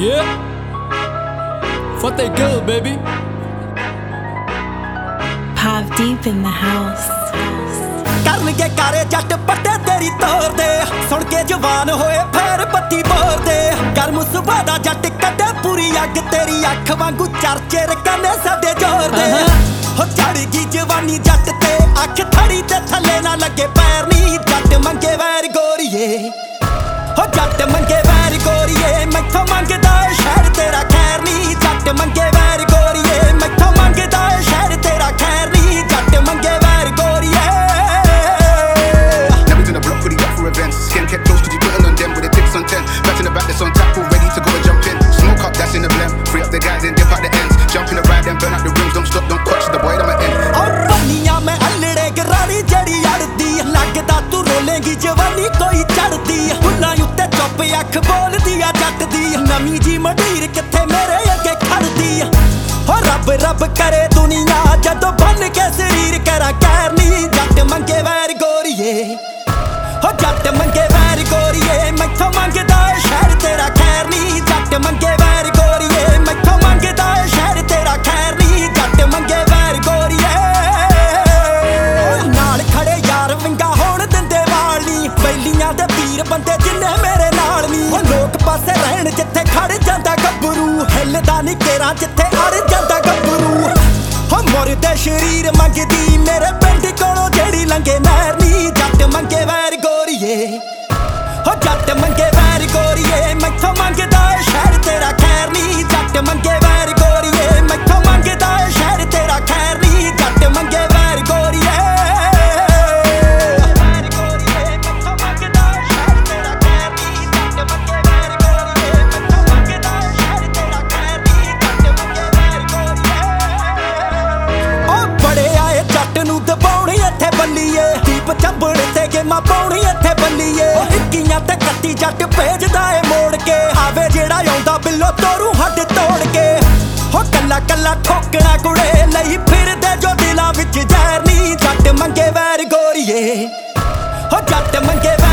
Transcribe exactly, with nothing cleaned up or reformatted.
Yeah, Fateh Gill, baby. Pop deep in the house. ਕਰਨਗੇ ਕਾਰੇ ਜੱਟ ਪੱਟੇ ਤੇਰੀ ਤੋਰ ਦੇ ਸੁਣ ਕੇ ਜਵਾਨ ਹੋਏ ਫੇਰ ਬੱਤੀ ਬੋਰ ਦੇ ਗਰਮ ਸੁਭਾ ਦਾ ਜੱਟ ਕੱਢੇ ਪੂਰੀ ਅੱਗ ਤੇਰੀ ਅੱਖ ਵਾਂਗੂ ਚਰਚੇ ਰਕਾਨੇ ਸਾਡੇ ਜੋਰ ਦੇ ਹੋ ਚੜ ਗਈ ਜਵਾਨੀ ਜੱਟ ਤੇ ਅੱਖ ਥੜੀ ਤੇ ਥੱਲੇ ਨਾ ਲੱਗੇ ਪੈਰ ਨੀ ਜੱਟ ਮੰਗੇ ਵੈਰ ਗੋਰੀਏ ਹੋ ਜੱਟ ਮੰਗੇ ਵੈਰ ਗੋਰੀਏ ਮੈਥੋਂ ਮੰਗਦਾ ਸ਼ਹਿਰ ਤੇਰਾ ਖੈਰ ਨੀ ਜੱਟ ਮੰਗੇ ਵੈਰ ਗੋਰੀਏ ਮੈਥੋਂ ਮੰਗਦਾ ਸ਼ਹਿਰ ਤੇਰਾ ਖੈਰ ਨੀ ਜੱਟ ਮੰਗੇ ਵੈਰ ਗੋਰੀਏ events. Skin kept close cause you putting on them with the tips on ten. Back in the back that's on tap, all ready to go and jump in. Smoke up, that's in the blend. Free up the guys and dip out the ends. Jump in the ride and burn out the rims. Don't stop, don't touch the boy, I'm an end. और बनिया में अल्लड़े गरारी जड़ी अड़दी लगदा तू रोलेंगी जवानी कोई चढ़दी फुल्लां उत्ते चुप अख बोलदी आ जट दी नवी जी मडीर किथे मेरे अगे खड़दी हो रब रब करे दुनिया जदों बन के शरीर करा कैर नी जट मंगे वैर गोरीए हो जट मंगे वैर गोरीए मैथों मंगदा शहर तेरा खैर नी जट मंगे वैर गोरीए मैथों मंगदा शहर तेरा खैर नी जट मंगे वैर गोरीए नाल खड़े यार विंगा होण दिंदे वाल नी बैलियां दे पीर बंदे जिन्ने मेरे नाल नी हो लोक पासे रहण जिथे खड़ जांदा गब्बरू हिलदा नी केरा जिथे अड़ जांदा गब्बरू हो मुरदे शरीर मंगदी मेरे पिंड कोलों जेड़ी लंघे नहर नी जट मंगे वैर गोरीए हो जट मंगे वैर गोरीए मैथों मंगदा शहर तेरा खैर नी जट मंगे वैर गोरीए मैथों मंगदा शहर तेरा खैर नी जट मंगे वैर गोरीए वैर गोरीए मैथों मंगदा शहर तेरा खैर नी जट मंगे वैर गोरीए मैथों मंगदा शहर तेरा खैर नी जट मंगे वैर गोरीए ओ बड़े आए जट नूं दबाउण इत्थे बल्लीए दीप चंबड़ ते गेमां पाउण इत्थे बल्लीए हिक्कियां ते कट्टी जट भेजदा ए मोड़ के आवे जेड़ा आउंदा बिल्लो तोरू हੱਡ तोड़ के हो कल्ला कल्ला ठोकना कुड़े लई फिरदे जो दिलां विच जहर नी जट मंगे वैर गोरीए हो जट मंगे